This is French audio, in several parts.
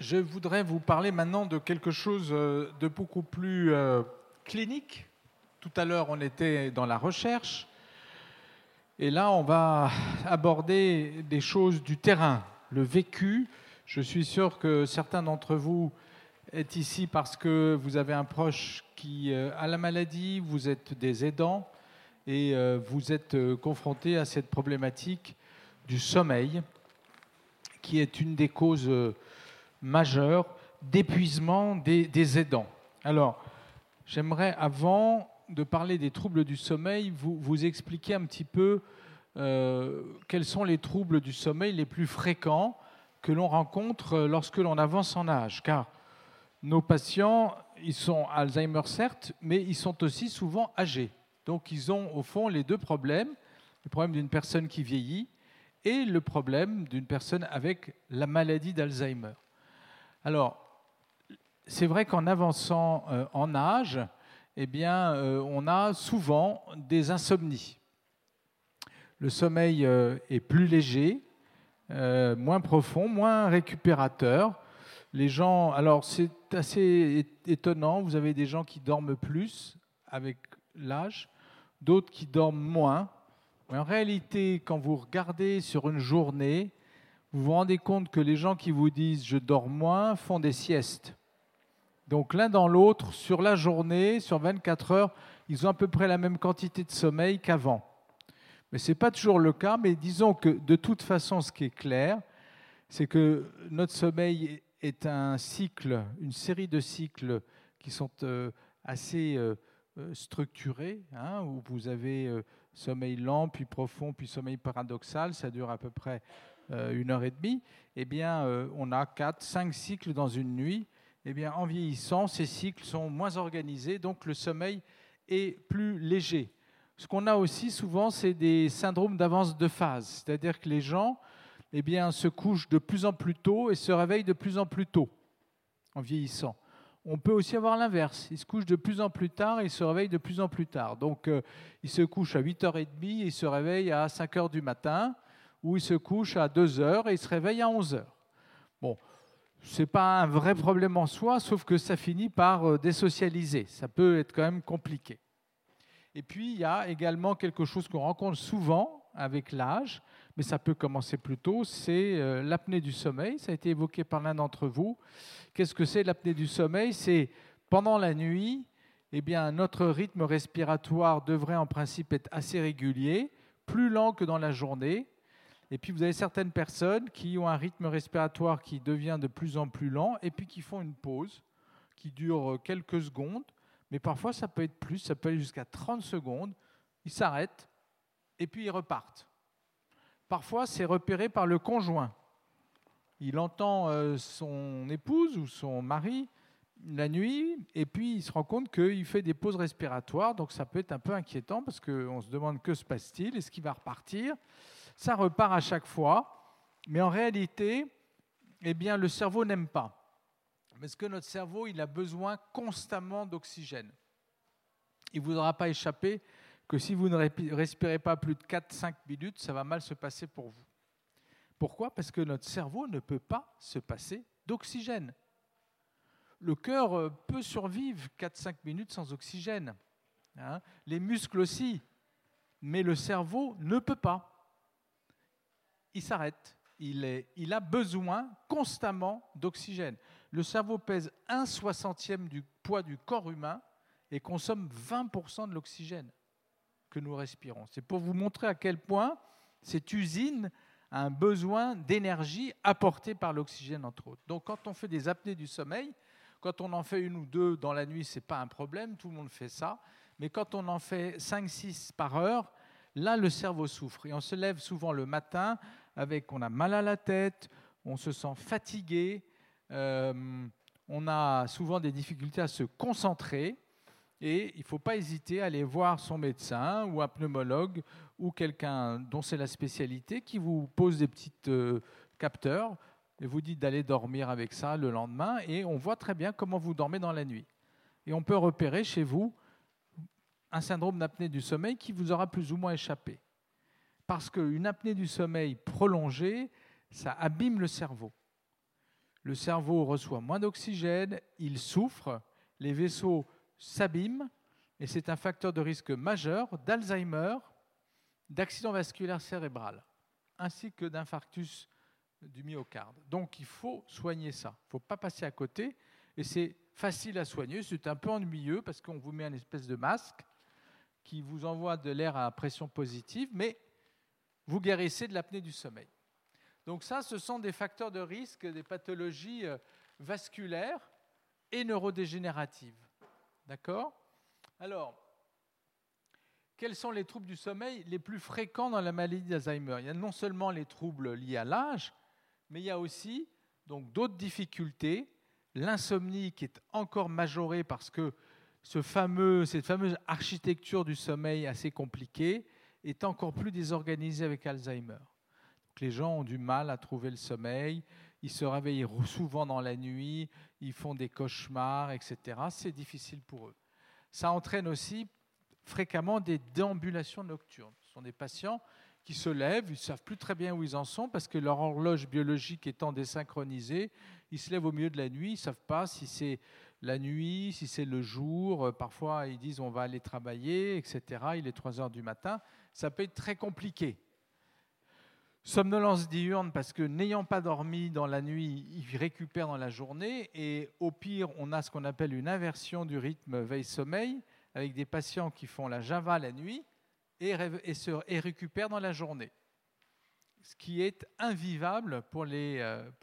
Je voudrais vous parler maintenant de quelque chose de beaucoup plus clinique. Tout à l'heure, on était dans la recherche. Et là, on va aborder des choses du terrain, le vécu. Je suis sûr que certains d'entre vous êtes ici parce que vous avez un proche qui a la maladie, vous êtes des aidants et vous êtes confrontés à cette problématique du sommeil, qui est une des causes majeures d'épuisement des aidants. Alors, j'aimerais, avant de parler des troubles du sommeil, vous expliquer un petit peu quels sont les troubles du sommeil les plus fréquents que l'on rencontre lorsque l'on avance en âge. Car nos patients, ils sont Alzheimer certes, mais ils sont aussi souvent âgés. Donc ils ont au fond les deux problèmes, le problème d'une personne qui vieillit et le problème d'une personne avec la maladie d'Alzheimer. Alors, c'est vrai qu'en avançant en âge, eh bien, on a souvent des insomnies. Le sommeil est plus léger, moins profond, moins récupérateur. Les gens, alors c'est assez étonnant, vous avez des gens qui dorment plus avec l'âge, d'autres qui dorment moins. Mais en réalité, quand vous regardez sur une journée, vous vous rendez compte que les gens qui vous disent « je dors moins » font des siestes. Donc l'un dans l'autre, sur la journée, sur 24 heures, ils ont à peu près la même quantité de sommeil qu'avant. Mais ce n'est pas toujours le cas, mais disons que de toute façon, ce qui est clair, c'est que notre sommeil est un cycle, une série de cycles qui sont assez structurés, hein, où vous avez sommeil lent, puis profond, puis sommeil paradoxal, ça dure à peu près 1h30. Eh bien, on a 4, 5 cycles dans une nuit. Eh bien, en vieillissant, ces cycles sont moins organisés, donc le sommeil est plus léger. Ce qu'on a aussi souvent, c'est des syndromes d'avance de phase, c'est-à-dire que les gens eh bien, se couchent de plus en plus tôt et se réveillent de plus en plus tôt en vieillissant. On peut aussi avoir l'inverse, ils se couchent de plus en plus tard et ils se réveillent de plus en plus tard. Donc, ils se couchent à 8h30 et ils se réveillent à 5h du matin, ou ils se couchent à 2h et ils se réveillent à 11h. Bon. Ce n'est pas un vrai problème en soi, sauf que ça finit par désocialiser. Ça peut être quand même compliqué. Et puis, il y a également quelque chose qu'on rencontre souvent avec l'âge, mais ça peut commencer plus tôt, c'est l'apnée du sommeil. Ça a été évoqué par l'un d'entre vous. Qu'est-ce que c'est l'apnée du sommeil? C'est pendant la nuit, eh bien, notre rythme respiratoire devrait en principe être assez régulier, plus lent que dans la journée. Et puis, vous avez certaines personnes qui ont un rythme respiratoire qui devient de plus en plus lent et puis qui font une pause qui dure quelques secondes. Mais parfois, ça peut être plus, ça peut aller jusqu'à 30 secondes. Ils s'arrêtent et puis ils repartent. Parfois, c'est repéré par le conjoint. Il entend son épouse ou son mari la nuit et puis il se rend compte qu'il fait des pauses respiratoires. Donc, ça peut être un peu inquiétant parce qu'on se demande que se passe-t-il? Est-ce qu'il va repartir? Ça repart à chaque fois, mais en réalité, eh bien, le cerveau n'aime pas. Parce que notre cerveau, il a besoin constamment d'oxygène. Il ne voudra pas échapper que si vous ne respirez pas plus de 4-5 minutes, ça va mal se passer pour vous. Pourquoi? Parce que notre cerveau ne peut pas se passer d'oxygène. Le cœur peut survivre 4-5 minutes sans oxygène. Hein? Les muscles aussi. Mais le cerveau ne peut pas. Il s'arrête. Il a besoin constamment d'oxygène. Le cerveau pèse 1/60 du poids du corps humain et consomme 20% de l'oxygène que nous respirons. C'est pour vous montrer à quel point cette usine a un besoin d'énergie apportée par l'oxygène, entre autres. Donc, quand on fait des apnées du sommeil, quand on en fait 1 ou 2 dans la nuit, ce n'est pas un problème, tout le monde fait ça. Mais quand on en fait 5-6 par heure, là, le cerveau souffre. Et on se lève souvent le matin on a mal à la tête, on se sent fatigué, on a souvent des difficultés à se concentrer. Et il ne faut pas hésiter à aller voir son médecin ou un pneumologue ou quelqu'un dont c'est la spécialité qui vous pose des petits capteurs et vous dit d'aller dormir avec ça le lendemain. Et on voit très bien comment vous dormez dans la nuit. Et on peut repérer chez vous un syndrome d'apnée du sommeil qui vous aura plus ou moins échappé. Parce qu'une apnée du sommeil prolongée, ça abîme le cerveau. le cerveau reçoit moins d'oxygène, il souffre, les vaisseaux s'abîment, et c'est un facteur de risque majeur d'Alzheimer, d'accident vasculaire cérébral, ainsi que d'infarctus du myocarde. Donc il faut soigner ça, il ne faut pas passer à côté, et c'est facile à soigner, c'est un peu ennuyeux parce qu'on vous met une espèce de masque qui vous envoie de l'air à pression positive, mais vous guérissez de l'apnée du sommeil. Donc ça, ce sont des facteurs de risque, des pathologies vasculaires et neurodégénératives. D'accord ? Alors, quels sont les troubles du sommeil les plus fréquents dans la maladie d'Alzheimer ? Il y a non seulement les troubles liés à l'âge, mais il y a aussi donc, d'autres difficultés. L'insomnie qui est encore majorée parce que cette fameuse architecture du sommeil assez compliquée est encore plus désorganisée avec Alzheimer. Donc, les gens ont du mal à trouver le sommeil, ils se réveillent souvent dans la nuit, ils font des cauchemars, etc. C'est difficile pour eux. Ça entraîne aussi fréquemment des déambulations nocturnes. Ce sont des patients qui se lèvent, ils ne savent plus très bien où ils en sont parce que leur horloge biologique étant désynchronisée, ils se lèvent au milieu de la nuit, ils ne savent pas si c'est la nuit, si c'est le jour. Parfois, ils disent on va aller travailler, etc. Il est 3 heures du matin. Ça peut être très compliqué. Somnolence diurne parce que n'ayant pas dormi dans la nuit, ils récupèrent dans la journée. Et au pire, on a ce qu'on appelle une inversion du rythme veille-sommeil avec des patients qui font la Java la nuit et récupèrent dans la journée, ce qui est invivable pour les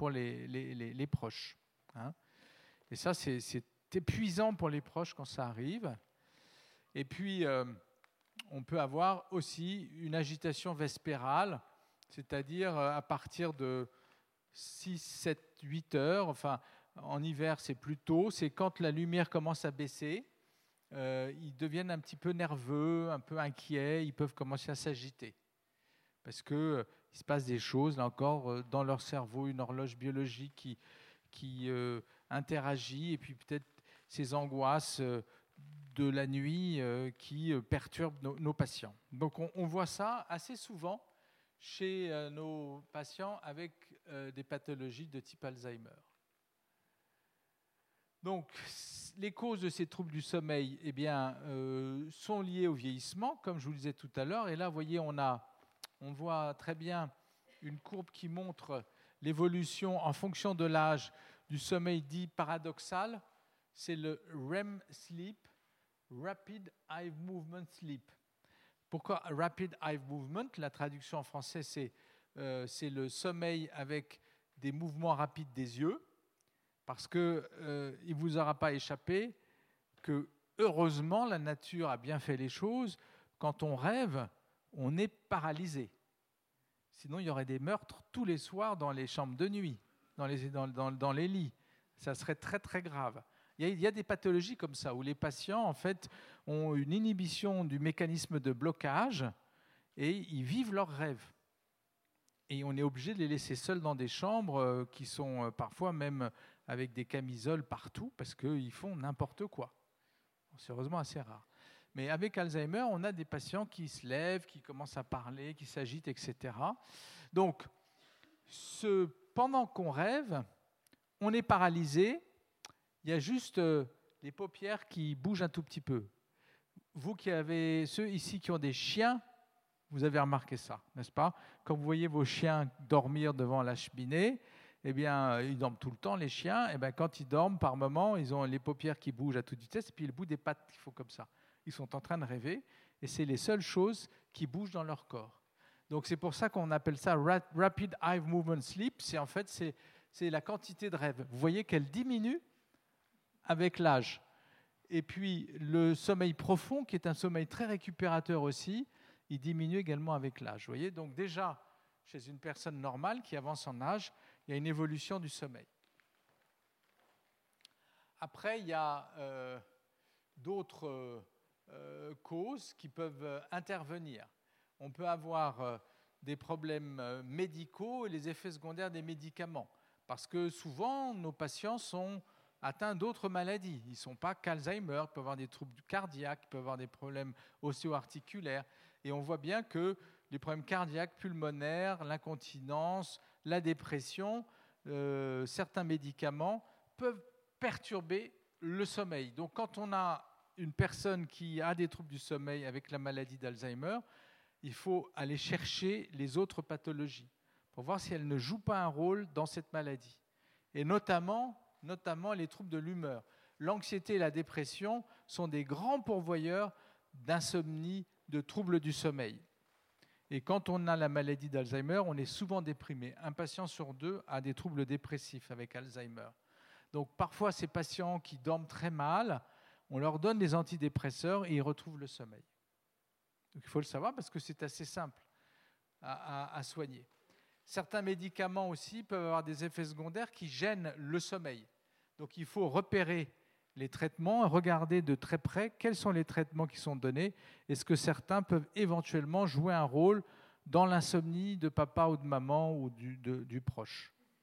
proches. Hein. Et ça, c'est épuisant pour les proches quand ça arrive. Et puis, on peut avoir aussi une agitation vespérale, c'est-à-dire à partir de 6, 7, 8 heures, enfin, en hiver, c'est plus tôt, c'est quand la lumière commence à baisser. Ils deviennent un petit peu nerveux, un peu inquiets, ils peuvent commencer à s'agiter. Parce qu'il se passe des choses, là encore, dans leur cerveau, une horloge biologique qui interagit, et puis peut-être ces angoisses de la nuit qui perturbent nos patients. Donc on voit ça assez souvent chez nos patients avec des pathologies de type Alzheimer. Donc, les causes de ces troubles du sommeil sont liées au vieillissement, comme je vous le disais tout à l'heure. Et là, vous voyez, on voit très bien une courbe qui montre l'évolution en fonction de l'âge du sommeil dit paradoxal. C'est le REM sleep, Rapid Eye Movement Sleep. Pourquoi Rapid Eye Movement ? La traduction en français, c'est le sommeil avec des mouvements rapides des yeux. Parce qu'il ne vous aura pas échappé que, heureusement, la nature a bien fait les choses. Quand on rêve, on est paralysé. Sinon, il y aurait des meurtres tous les soirs dans les chambres de nuit, dans les lits. Ça serait très, très grave. Il y a des pathologies comme ça, où les patients, en fait, ont une inhibition du mécanisme de blocage et ils vivent leurs rêves. Et on est obligé de les laisser seuls dans des chambres qui sont parfois même avec des camisoles partout parce qu'ils font n'importe quoi. C'est heureusement assez rare. Mais avec Alzheimer, on a des patients qui se lèvent, qui commencent à parler, qui s'agitent, etc. Donc, pendant qu'on rêve, on est paralysé. Il y a juste les paupières qui bougent un tout petit peu. Vous qui avez ceux ici qui ont des chiens, vous avez remarqué ça, n'est-ce pas ? Quand vous voyez vos chiens dormir devant la cheminée, eh bien, ils dorment tout le temps, les chiens. Eh bien, quand ils dorment, par moment, ils ont les paupières qui bougent à toute vitesse, et puis le bout des pattes qui font comme ça. Ils sont en train de rêver, et c'est les seules choses qui bougent dans leur corps. Donc, c'est pour ça qu'on appelle ça Rapid Eye Movement Sleep. C'est la quantité de rêve. Vous voyez qu'elle diminue avec l'âge. Et puis, le sommeil profond, qui est un sommeil très récupérateur aussi, il diminue également avec l'âge. Vous voyez, donc déjà, chez une personne normale qui avance en âge, il y a une évolution du sommeil. Après, il y a d'autres causes qui peuvent intervenir. On peut avoir des problèmes médicaux et les effets secondaires des médicaments. Parce que souvent, nos patients sont atteints d'autres maladies. Ils ne sont pas qu'Alzheimer, ils peuvent avoir des troubles cardiaques, ils peuvent avoir des problèmes ostéo-articulaires. Et on voit bien que les problèmes cardiaques, pulmonaires, l'incontinence, la dépression, certains médicaments peuvent perturber le sommeil. Donc quand on a une personne qui a des troubles du sommeil avec la maladie d'Alzheimer, il faut aller chercher les autres pathologies pour voir si elles ne jouent pas un rôle dans cette maladie. Et notamment les troubles de l'humeur. L'anxiété et la dépression sont des grands pourvoyeurs d'insomnie, de troubles du sommeil. Et quand on a la maladie d'Alzheimer, on est souvent déprimé. Un patient sur 2 a des troubles dépressifs avec Alzheimer. Donc parfois, ces patients qui dorment très mal, on leur donne des antidépresseurs et ils retrouvent le sommeil. Donc il faut le savoir parce que c'est assez simple à soigner. Certains médicaments aussi peuvent avoir des effets secondaires qui gênent le sommeil. Donc il faut repérer les traitements, regarder de très près quels sont les traitements qui sont donnés. Est-ce que certains peuvent éventuellement jouer un rôle dans l'insomnie de papa ou de maman ou du proche, hein ?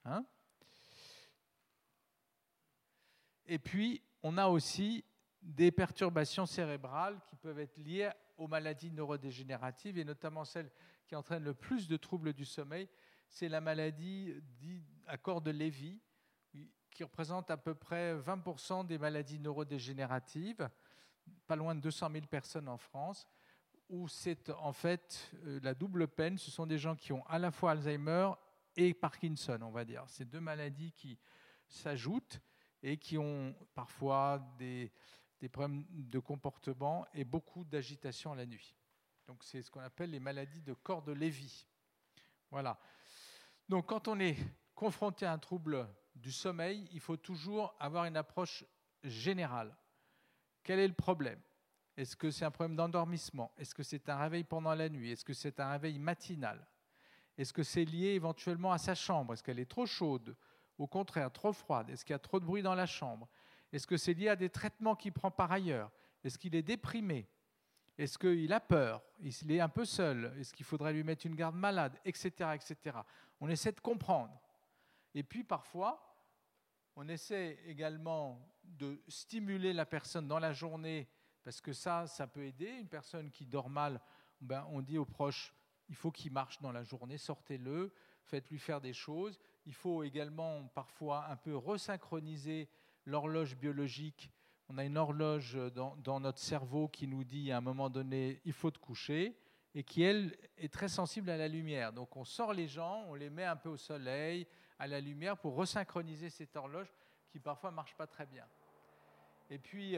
Et puis, on a aussi des perturbations cérébrales qui peuvent être liées aux maladies neurodégénératives et notamment celle qui entraîne le plus de troubles du sommeil, c'est la maladie dite à corps de Lévy, qui représente à peu près 20% des maladies neurodégénératives, pas loin de 200 000 personnes en France, où c'est en fait la double peine. Ce sont des gens qui ont à la fois Alzheimer et Parkinson, on va dire. C'est deux maladies qui s'ajoutent et qui ont parfois des problèmes de comportement et beaucoup d'agitation la nuit. Donc c'est ce qu'on appelle les maladies de corps de Lévy. Voilà. Donc quand on est confronté à un trouble du sommeil, il faut toujours avoir une approche générale. Quel est le problème ? Est-ce que c'est un problème d'endormissement ? Est-ce que c'est un réveil pendant la nuit ? Est-ce que c'est un réveil matinal ? Est-ce que c'est lié éventuellement à sa chambre ? Est-ce qu'elle est trop chaude ? Au contraire, trop froide? Est-ce qu'il y a trop de bruit dans la chambre? Est-ce que c'est lié à des traitements qu'il prend par ailleurs? Est-ce qu'il est déprimé? Est-ce qu'il a peur? Il est un peu seul? Est-ce qu'il faudrait lui mettre une garde malade? Etc., etc. On essaie de comprendre. Et puis parfois, on essaie également de stimuler la personne dans la journée, parce que ça peut aider. Une personne qui dort mal, on dit aux proches, il faut qu'il marche dans la journée, sortez-le, faites-lui faire des choses. Il faut également parfois un peu resynchroniser l'horloge biologique. On a une horloge dans notre cerveau qui nous dit à un moment donné, il faut te coucher, et qui, elle, est très sensible à la lumière. Donc on sort les gens, on les met un peu au soleil, à la lumière, pour resynchroniser cette horloge qui parfois ne marche pas très bien. Et puis,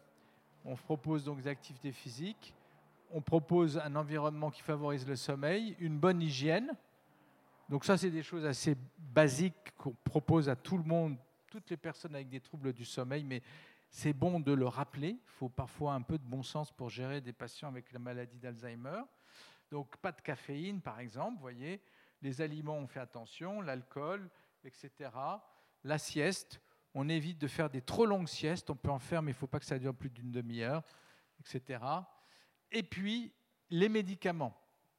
on propose donc des activités physiques. On propose un environnement qui favorise le sommeil, une bonne hygiène. Donc ça, c'est des choses assez basiques qu'on propose à tout le monde, toutes les personnes avec des troubles du sommeil, mais c'est bon de le rappeler. Il faut parfois un peu de bon sens pour gérer des patients avec la maladie d'Alzheimer. Donc pas de caféine, par exemple, vous voyez. Les aliments, on fait attention, l'alcool, etc. La sieste, on évite de faire des trop longues siestes. On peut en faire, mais il ne faut pas que ça dure plus d'une demi-heure, etc. Et puis, les médicaments.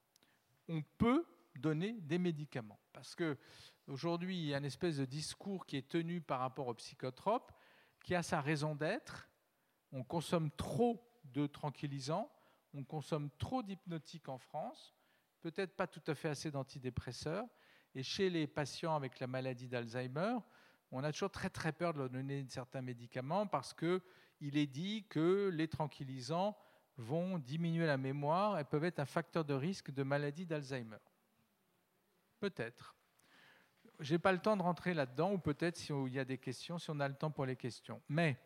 On peut donner des médicaments. Parce qu'aujourd'hui, il y a une espèce de discours qui est tenu par rapport aux psychotropes, qui a sa raison d'être. On consomme trop de tranquillisants, on consomme trop d'hypnotiques en France, peut-être pas tout à fait assez d'antidépresseurs. Et chez les patients avec la maladie d'Alzheimer, on a toujours très très peur de leur donner certains médicaments parce qu'il est dit que les tranquillisants vont diminuer la mémoire et peuvent être un facteur de risque de maladie d'Alzheimer. Peut-être. Je n'ai pas le temps de rentrer là-dedans, ou peut-être s'il y a des questions, si on a le temps pour les questions. Mais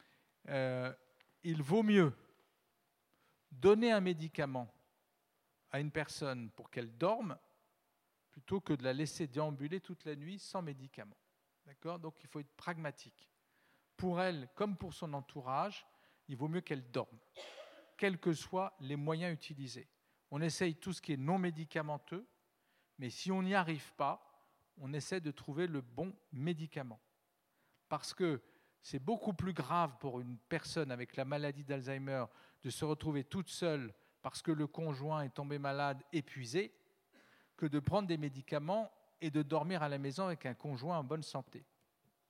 il vaut mieux donner un médicament à une personne pour qu'elle dorme plutôt que de la laisser déambuler toute la nuit sans médicament. D'accord ? Donc il faut être pragmatique. Pour elle, comme pour son entourage, il vaut mieux qu'elle dorme, quels que soient les moyens utilisés. On essaye tout ce qui est non médicamenteux, mais si on n'y arrive pas, on essaie de trouver le bon médicament. Parce que c'est beaucoup plus grave pour une personne avec la maladie d'Alzheimer de se retrouver toute seule parce que le conjoint est tombé malade, épuisé, que de prendre des médicaments et de dormir à la maison avec un conjoint en bonne santé. D'accord ?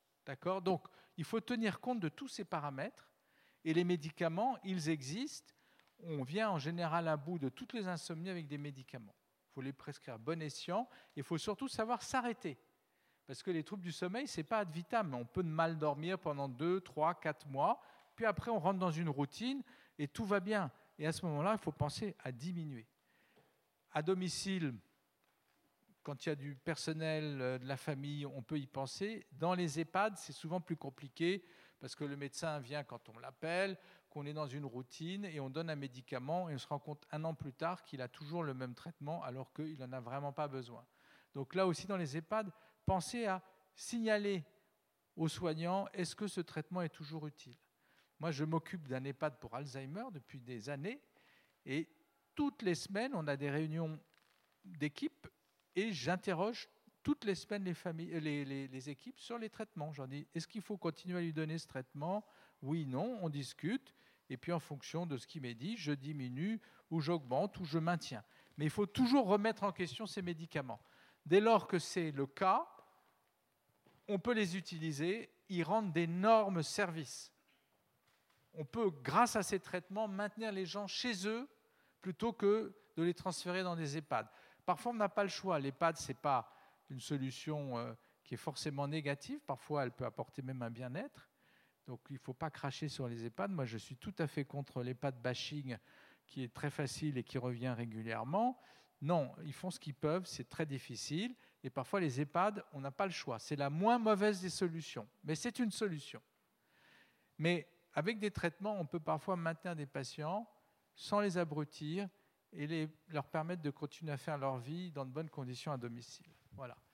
Donc, il faut tenir compte de tous ces paramètres. Et les médicaments, ils existent. On vient en général à bout de toutes les insomnies avec des médicaments. Il faut les prescrire à bon escient. Il faut surtout savoir s'arrêter. Parce que les troubles du sommeil, ce n'est pas ad vitam. On peut mal dormir pendant 2, 3, 4 mois. Puis après, on rentre dans une routine et tout va bien. Et à ce moment-là, il faut penser à diminuer. À domicile, quand il y a du personnel, de la famille, on peut y penser. Dans les EHPAD, c'est souvent plus compliqué parce que le médecin vient quand on l'appelle, qu'on est dans une routine et on donne un médicament et on se rend compte 1 an plus tard qu'il a toujours le même traitement alors qu'il n'en a vraiment pas besoin. Donc là aussi, dans les EHPAD, pensez à signaler aux soignants, est-ce que ce traitement est toujours utile ? Moi, je m'occupe d'un EHPAD pour Alzheimer depuis des années et toutes les semaines, on a des réunions d'équipe et j'interroge toutes les semaines les équipes sur les traitements. J'en dis, est-ce qu'il faut continuer à lui donner ce traitement ? Oui, non, on discute. Et puis en fonction de ce qui m'est dit, je diminue ou j'augmente ou je maintiens. Mais il faut toujours remettre en question ces médicaments. Dès lors que c'est le cas, on peut les utiliser, ils rendent d'énormes services. On peut, grâce à ces traitements, maintenir les gens chez eux plutôt que de les transférer dans des EHPAD. Parfois, on n'a pas le choix. L'EHPAD, ce n'est pas une solution qui est forcément négative. Parfois, elle peut apporter même un bien-être. Donc, il ne faut pas cracher sur les EHPAD. Moi, je suis tout à fait contre l'EHPAD bashing qui est très facile et qui revient régulièrement. Non, ils font ce qu'ils peuvent, c'est très difficile. Et parfois, les EHPAD, on n'a pas le choix. C'est la moins mauvaise des solutions. Mais c'est une solution. Mais avec des traitements, on peut parfois maintenir des patients sans les abrutir et leur permettre de continuer à faire leur vie dans de bonnes conditions à domicile. Voilà.